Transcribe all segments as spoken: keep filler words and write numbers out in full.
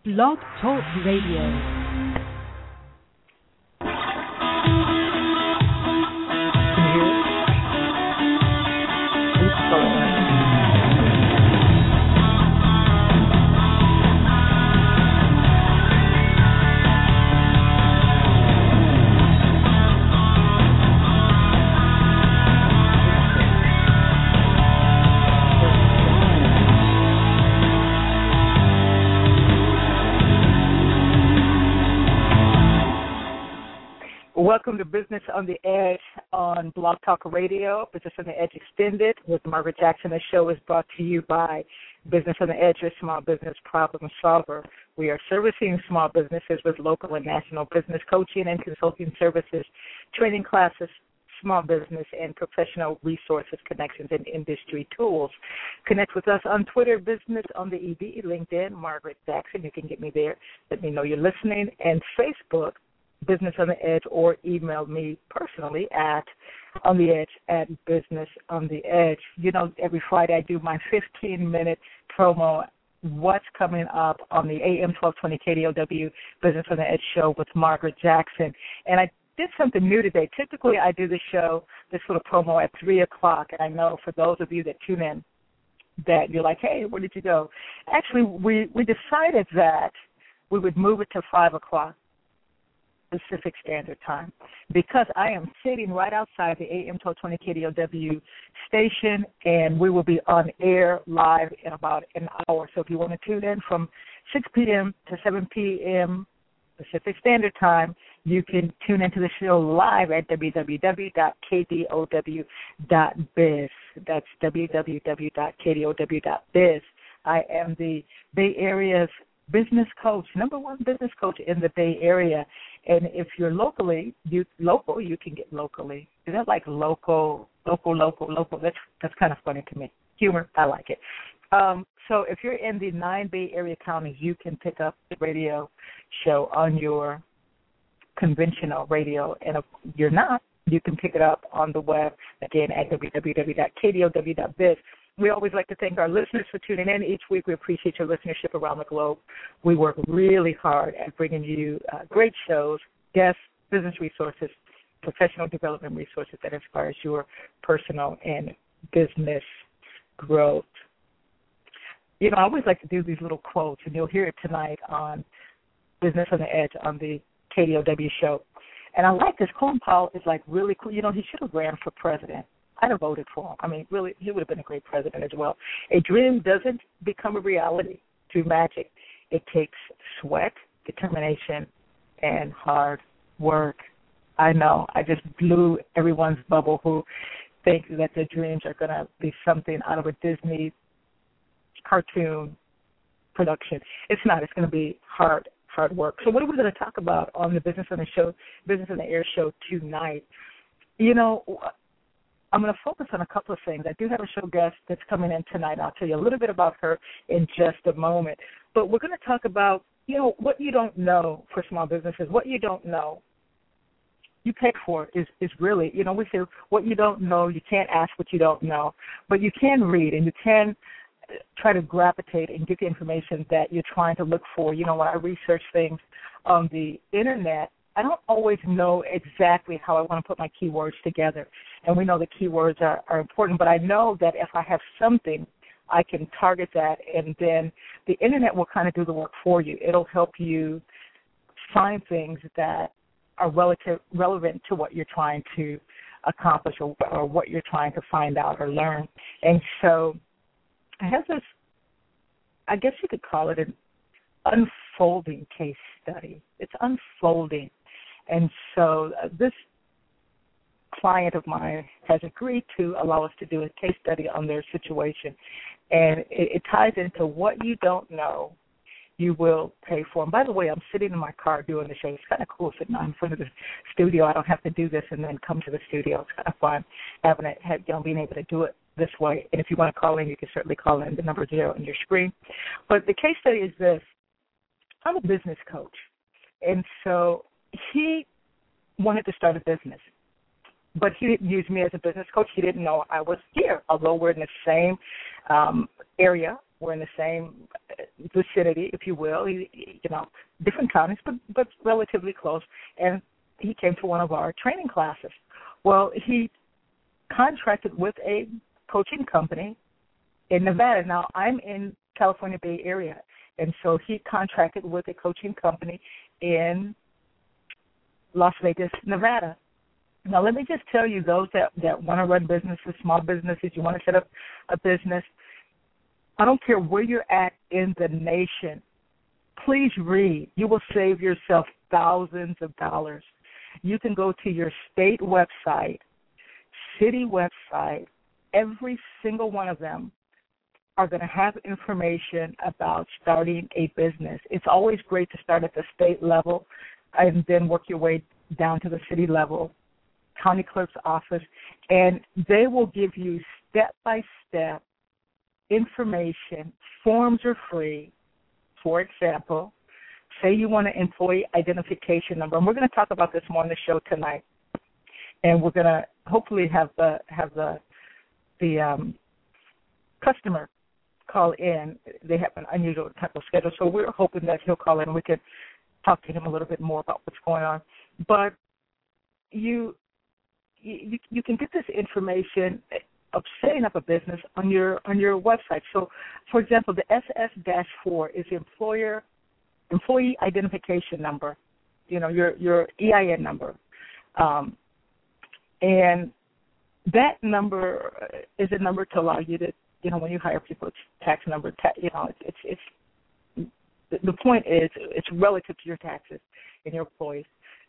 Blog Talk Radio. Welcome to Business on the Edge on Blog Talk Radio, Business on the Edge Extended with Margaret Jackson. The show is brought to you by Business on the Edge, your small business problem solver. We are servicing small businesses with local and national business coaching and consulting services, training classes, small business, and professional resources, connections, and industry tools. Connect with us on Twitter, Business on the E D, LinkedIn, Margaret Jackson. You can get me there. Let me know you're listening. And Facebook, Business on the Edge, or email me personally at on the edge at Business on the Edge. You know, every Friday I do my fifteen-minute promo, what's coming up on the A M twelve twenty K D O W Business on the Edge show with Margaret Jackson. And I did something new today. Typically I do the show, this little promo at three o'clock, and I know for those of you that tune in that you're like, hey, where did you go? Actually, we, we decided that we would move it to five o'clock. Pacific Standard Time, because I am sitting right outside the A M twelve twenty K D O W station, and we will be on air live in about an hour. So if you want to tune in from six p.m. to seven p.m. Pacific Standard Time, you can tune into the show live at w w w dot k d o w dot biz. That's w w w dot k d o w dot biz. I am the Bay Area's business coach, number one business coach in the Bay Area. And if you're locally, you local, you can get locally. Is that like local, local, local, local? That's that's kind of funny to me. Humor, I like it. Um, so if you're in the nine Bay Area counties, you can pick up the radio show on your conventional radio. And if you're not, you can pick it up on the web, again, at w w w dot k d o w dot biz. We always like to thank our listeners for tuning in each week. We appreciate your listenership around the globe. We work really hard at bringing you uh, great shows, guests, business resources, professional development resources that inspires your personal and business growth. You know, I always like to do these little quotes, and you'll hear it tonight on Business on the Edge on the K D O W show. And I like this. Colin Powell is like really cool. You know, he should have ran for president. I'd have voted for him. I mean, really, he would have been a great president as well. A dream doesn't become a reality through magic. It takes sweat, determination, and hard work. I know. I just blew everyone's bubble who thinks that their dreams are going to be something out of a Disney cartoon production. It's not. It's going to be hard, hard work. So what are we going to talk about on the Business on the Show, Business on the Air show tonight? You know, I'm going to focus on a couple of things. I do have a show guest that's coming in tonight. I'll tell you a little bit about her in just a moment. But we're going to talk about, you know, what you don't know for small businesses. What you don't know, you pay for is, is really, you know, we say what you don't know, you can't ask what you don't know. But you can read and you can try to gravitate and get the information that you're trying to look for. You know, when I research things on the Internet, I don't always know exactly how I want to put my keywords together. And we know the keywords are, are important, but I know that if I have something, I can target that, and then the Internet will kind of do the work for you. It'll help you find things that are relative, relevant to what you're trying to accomplish or, or what you're trying to find out or learn. And so I have this, I guess you could call it an unfolding case study. It's unfolding. And so uh, this client of mine has agreed to allow us to do a case study on their situation. And it, it ties into what you don't know, you will pay for. And by the way, I'm sitting in my car doing the show. It's kind of cool sitting out in front of the studio. I don't have to do this and then come to the studio. It's kind of fun having it, have, you know, being able to do it this way. And if you want to call in, you can certainly call in the number zero on your screen. But the case study is this. I'm a business coach. And so he wanted to start a business. but he didn't use me as a business coach. He didn't know I was here, although we're in the same um, area We're in the same vicinity, if you will, he, you know, different counties, but, but relatively close. And he came to one of our training classes. Well, he contracted with a coaching company in Nevada. Now, I'm in California Bay Area, and so he contracted with a coaching company in Las Vegas, Nevada. Now, let me just tell you, those that, that want to run businesses, small businesses, you want to set up a business, I don't care where you're at in the nation, please read. You will save yourself thousands of dollars. You can go to your state website, city website, every single one of them are going to have information about starting a business. It's always great to start at the state level and then work your way down to the city level, county clerk's office, and they will give you step-by-step information. Forms are free. For example, say you want an employee identification number, and we're going to talk about this more on the show tonight, and we're going to hopefully have the have the the um, customer call in. They have an unusual type of schedule, so we're hoping that he'll call in and we can talk to him a little bit more about what's going on. But you you, you can get this information of setting up a business on your on your website. So, for example, the S S four is employer employee identification number. You know, your your E I N number, um, and that number is a number to allow you to, you know, when you hire people, it's tax number. Ta- you know, it's it's, it's the, the point is it's relative to your taxes and your employees.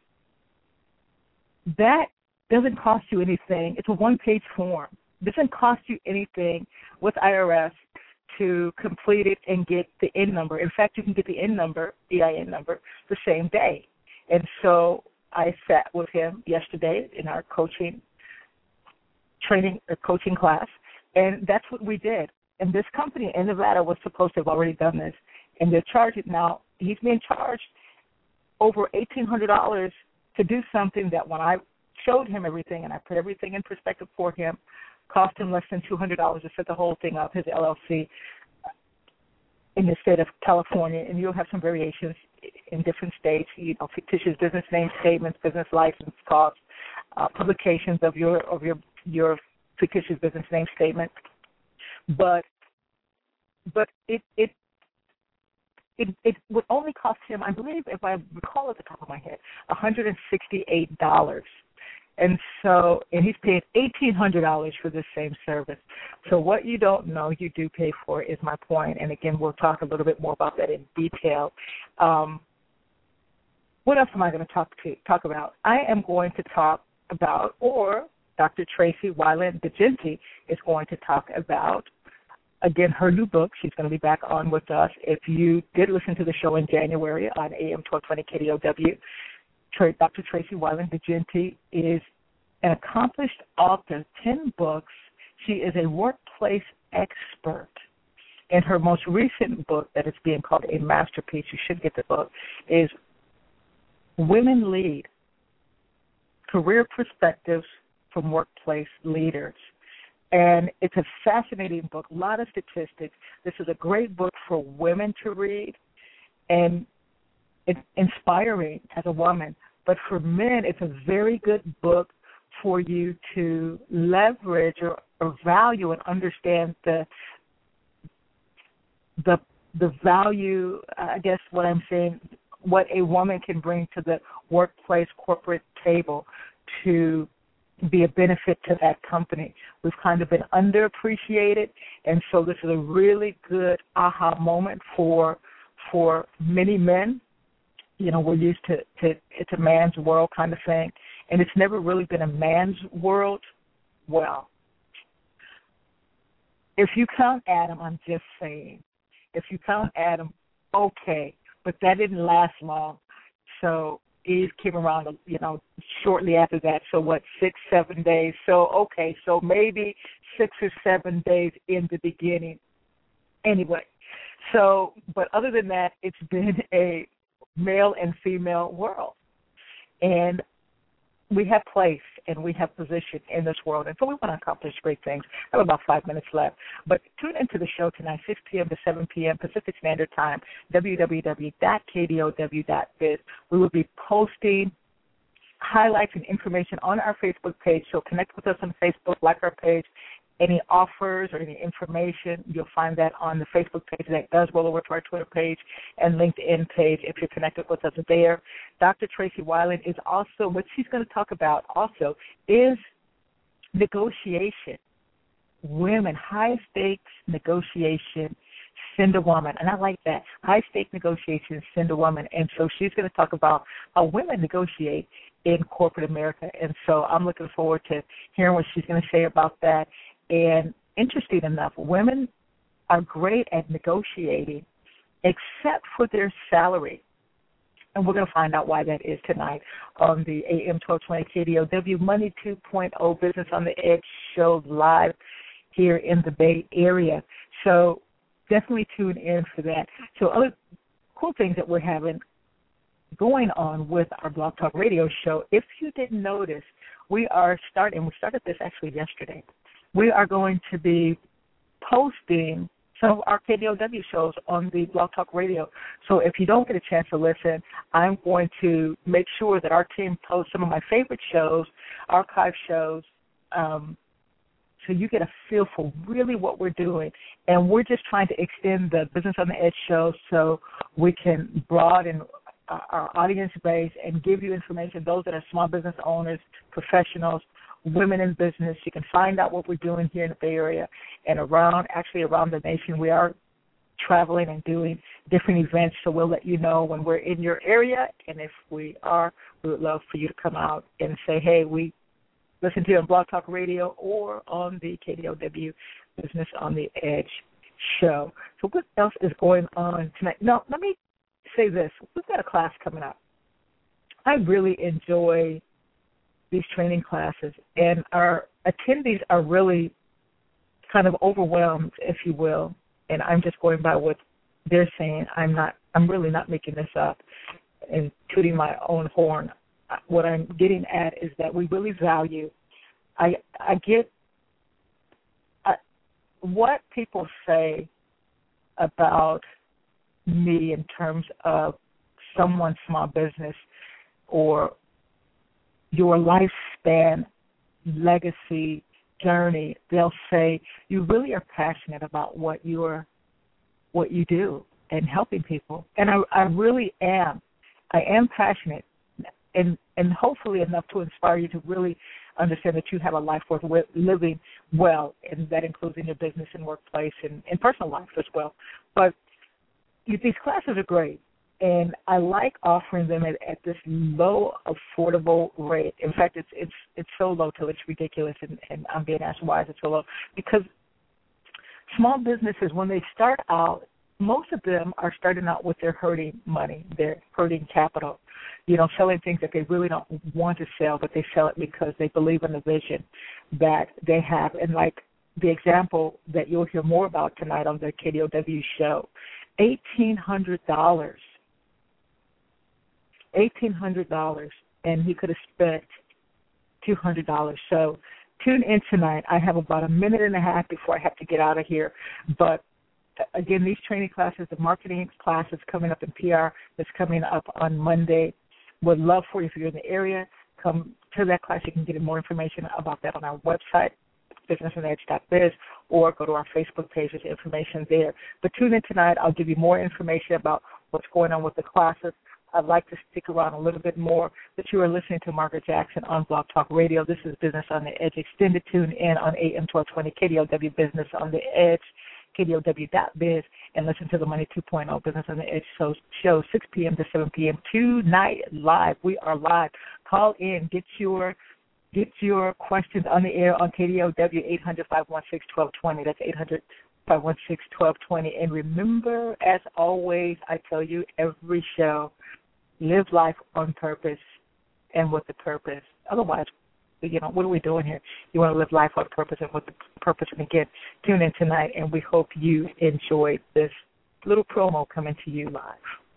That doesn't cost you anything. It's a one-page form. It doesn't cost you anything with I R S to complete it and get the I N number. In fact, you can get the I N number, E I N number, the same day. And so I sat with him yesterday in our coaching training or coaching class, and that's what we did. And this company in Nevada was supposed to have already done this, and they're charging now. He's being charged over eighteen hundred dollars to do something that when I showed him everything and I put everything in perspective for him, cost him less than two hundred dollars to set the whole thing up, his L L C, in the state of California. And you'll have some variations in different states, you know, fictitious business name statements, business license costs, uh, publications of your of your your fictitious business name statement. But but it it it it would only cost him, I believe, if I recall at the top of my head, one hundred sixty-eight dollars. And so, and he's paying eighteen hundred dollars for this same service. So what you don't know, you do pay for, is my point. And again, we'll talk a little bit more about that in detail. Um, what else am I going to talk to talk about? I am going to talk about, or Doctor Tracy Weiland DeGenti is going to talk about, again, her new book. She's going to be back on with us. If you did listen to the show in January on A M twelve twenty K D O W, Doctor Tracy Weiland DeGenti is an accomplished author, ten books. She is a workplace expert. And her most recent book that is being called a masterpiece, you should get the book, is Women Lead, Career Perspectives from Workplace Leaders. And it's a fascinating book, a lot of statistics. This is a great book for women to read, and it's inspiring as a woman. But for men, it's a very good book for you to leverage or, or value and understand the the the value, I guess what I'm saying, what a woman can bring to the workplace corporate table to be a benefit to that company. We've kind of been underappreciated, and so this is a really good aha moment for for many men. You know, we're used to, to it's a man's world kind of thing, and it's never really been a man's world. Well, if you count Adam, I'm just saying, if you count Adam, okay, but that didn't last long. So Eve came around, you know, shortly after that. So what, six, seven days? So, okay, so maybe six or seven days in the beginning. Anyway, so, but other than that, it's been a male and female world. And we have place and we have position in this world, and so we want to accomplish great things. I have about five minutes left, but tune into the show tonight, six p.m. to seven p.m. Pacific Standard Time, w w w dot k d o w dot biz. We will be posting highlights and information on our Facebook page, so connect with us on Facebook, like our page. Any offers or any information, you'll find that on the Facebook page. That does roll over to our Twitter page and LinkedIn page if you're connected with us there. Doctor Tracy Weiland is also, what she's going to talk about also is negotiation. Women, high-stakes negotiation, send a woman. And I like that. High-stakes negotiation, send a woman. And so she's going to talk about how women negotiate in corporate America. And so I'm looking forward to hearing what she's going to say about that. And interesting enough, women are great at negotiating except for their salary. And we're going to find out why that is tonight on the A M twelve twenty K D O W Money two point oh Business on the Edge show live here in the Bay Area. So definitely tune in for that. So other cool things that we're having going on with our Blog Talk Radio show, if you didn't notice, we are starting, we started this actually yesterday. We are going to be posting some of our K D O W shows on the Blog Talk Radio. So if you don't get a chance to listen, I'm going to make sure that our team posts some of my favorite shows, archive shows, um, so you get a feel for really what we're doing. And we're just trying to extend the Business on the Edge show so we can broaden our audience base and give you information, those that are small business owners, professionals, women in business. You can find out what we're doing here in the Bay Area and around, actually around the nation. We are traveling and doing different events, so we'll let you know when we're in your area. And if we are, we would love for you to come out and say, hey, we listen to you on Blog Talk Radio or on the K D O W Business on the Edge show. So what else is going on tonight? Now, let me say this. We've got a class coming up. I really enjoy these training classes, and our attendees are really kind of overwhelmed, if you will, and I'm just going by what they're saying. I'm not, I'm really not making this up and tooting my own horn. What I'm getting at is that we really value, I, I get I, what people say about me in terms of someone's small business or your lifespan, legacy, journey. They'll say you really are passionate about what you're, what you do and helping people. And I, I really am. I am passionate, and and hopefully enough to inspire you to really understand that you have a life worth living well, and that includes in your business and workplace and, and personal life as well. But these classes are great, and I like offering them at, at this low, affordable rate. In fact, it's it's it's so low till it's ridiculous, and, and I'm being asked why is it so low? Because small businesses, when they start out, most of them are starting out with their hurting money, their hurting capital, you know, selling things that they really don't want to sell, but they sell it because they believe in the vision that they have. And like the example that you'll hear more about tonight on the K D O W show, eighteen hundred dollars. eighteen hundred dollars, and he could have spent two hundred dollars. So tune in tonight. I have about a minute and a half before I have to get out of here. But, again, these training classes, the marketing class is coming up in P R, that's coming up on Monday. Would love for you, if you're in the area, come to that class. You can get more information about that on our website, business on the edge dot biz, or go to our Facebook page. There's information there. But tune in tonight. I'll give you more information about what's going on with the classes. I'd like to stick around a little bit more, but you are listening to Margaret Jackson on Blog Talk Radio. This is Business on the Edge. Extended tune in on A M twelve twenty K D O W Business on the Edge, K D O W dot biz, and listen to the Money two point oh Business on the Edge show, show six p.m. to seven p.m. tonight live. We are live. Call in. Get your get your questions on the air on K D O W, eight hundred, five one six, one two two zero. That's eight hundred, five one six, one two two zero. And remember, as always, I tell you every show, live life on purpose and with the purpose. Otherwise, you know, what are we doing here? You want to live life on purpose and with the purpose. And again, tune in tonight, and we hope you enjoyed this little promo coming to you live.